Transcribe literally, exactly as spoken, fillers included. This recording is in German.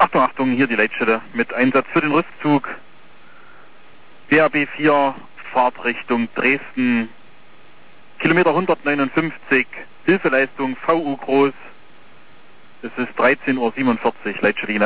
Achtung, Achtung, hier die Leitstelle mit Einsatz für den Rüstzug. B R B vier, Fahrtrichtung Dresden, Kilometer hundertneunundfünfzig, Hilfeleistung V U groß. Es ist dreizehn Uhr siebenundvierzig, Leitstelle